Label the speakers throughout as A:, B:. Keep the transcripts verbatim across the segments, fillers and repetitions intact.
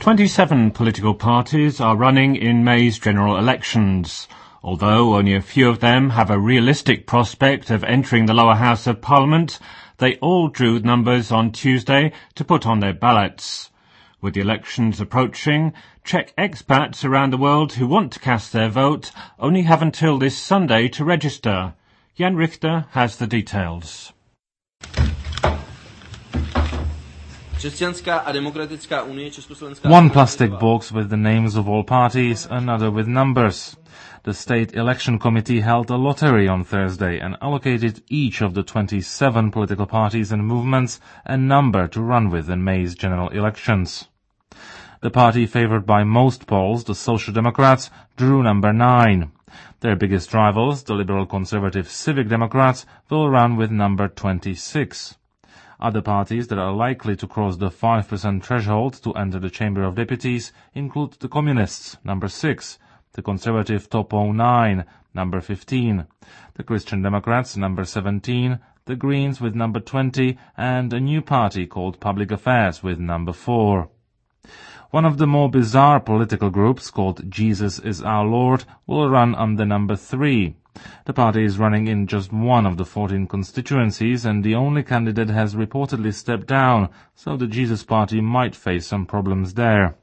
A: twenty-seven political parties are running in May's general elections. Although only a few of them have a realistic prospect of entering the lower house of Parliament, they all drew numbers on Tuesday to put on their ballots. With the elections approaching, Czech expats around the world who want to cast their vote only have until this Sunday to register. Jan Richter has the details.
B: One plastic box with the names of all parties, another with numbers. The State Election Committee held a lottery on Thursday and allocated each of the twenty-seven political parties and movements a number to run with in May's general elections. The party favored by most polls, the Social Democrats, drew number nine. Their biggest rivals, the Liberal Conservative Civic Democrats, will run with number twenty-six. Other parties that are likely to cross the five percent threshold to enter the Chamber of Deputies include the Communists, number six, the Conservative Topo nine, number fifteen, the Christian Democrats, number seventeen, the Greens with number twenty, and a new party called Public Affairs with number four. One of the more bizarre political groups, called Jesus is Our Lord, will run under number three. The party is running in just one of the fourteen constituencies, and the only candidate has reportedly stepped down, so the Jesus Party might face some problems there.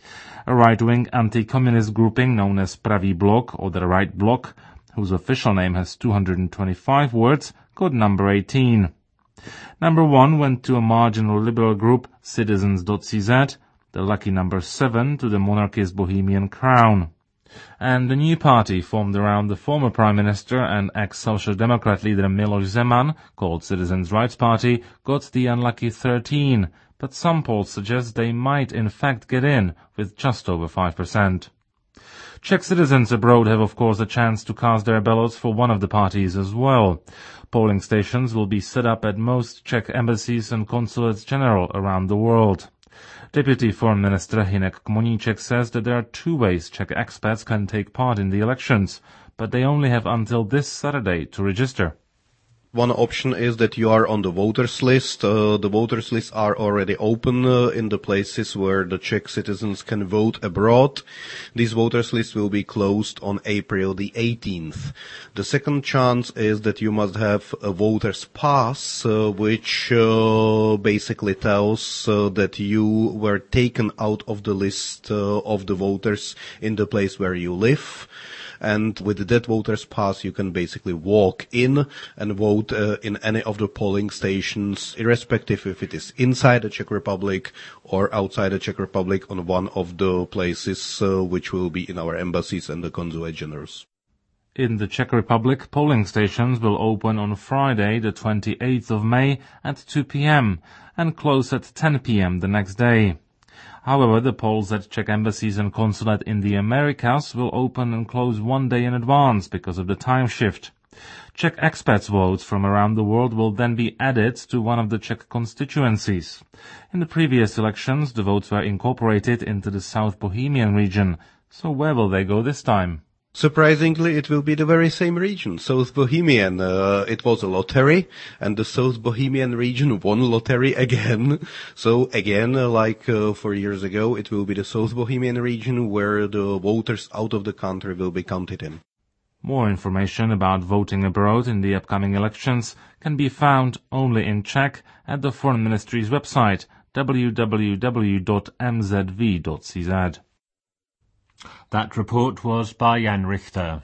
B: A right-wing anti-communist grouping known as Pravý blok, or the Right Bloc, whose official name has two hundred twenty-five words, got number eighteen. Number one went to a marginal liberal group, Citizens dot c z, the lucky number seven to the monarchist Bohemian Crown. And the new party formed around the former Prime Minister and ex-Social Democrat leader Miloš Zeman, called Citizens' Rights Party, got the unlucky thirteen, but some polls suggest they might in fact get in, with just over five percent. Czech citizens abroad have of course a chance to cast their ballots for one of the parties as well. Polling stations will be set up at most Czech embassies and consulates general around the world. Deputy Foreign Minister Hynek Kmoníček says that there are two ways Czech expats can take part in the elections, but they only have until this Saturday to register.
C: One option is that you are on the voters list. Uh, the voters lists are already open uh, in the places where the Czech citizens can vote abroad. These voters lists will be closed on April the eighteenth. The second chance is that you must have a voter's pass, uh, which uh, basically tells uh, that you were taken out of the list uh, of the voters in the place where you live. And with that voter's pass, you can basically walk in and vote uh, in any of the polling stations, irrespective if it is inside the Czech Republic or outside the Czech Republic, on one of the places uh, which will be in our embassies and the consulate generals.
B: In the Czech Republic, polling stations will open on Friday, the twenty-eighth of May at two p.m. and close at ten p.m. the next day. However, the polls at Czech embassies and consulate in the Americas will open and close one day in advance because of the time shift. Czech expats' votes from around the world will then be added to one of the Czech constituencies. In the previous elections, the votes were incorporated into the South Bohemian region. So where will they go this time?
C: Surprisingly, it will be the very same region, South Bohemian. Uh, it was a lottery, and the South Bohemian region won lottery again. So again, uh, like uh, four years ago, it will be the South Bohemian region where the voters out of the country will be counted in.
B: More information about voting abroad in the upcoming elections can be found only in Czech at the Foreign Ministry's website, w w w dot m z v dot c z.
A: That report was by Jan Richter.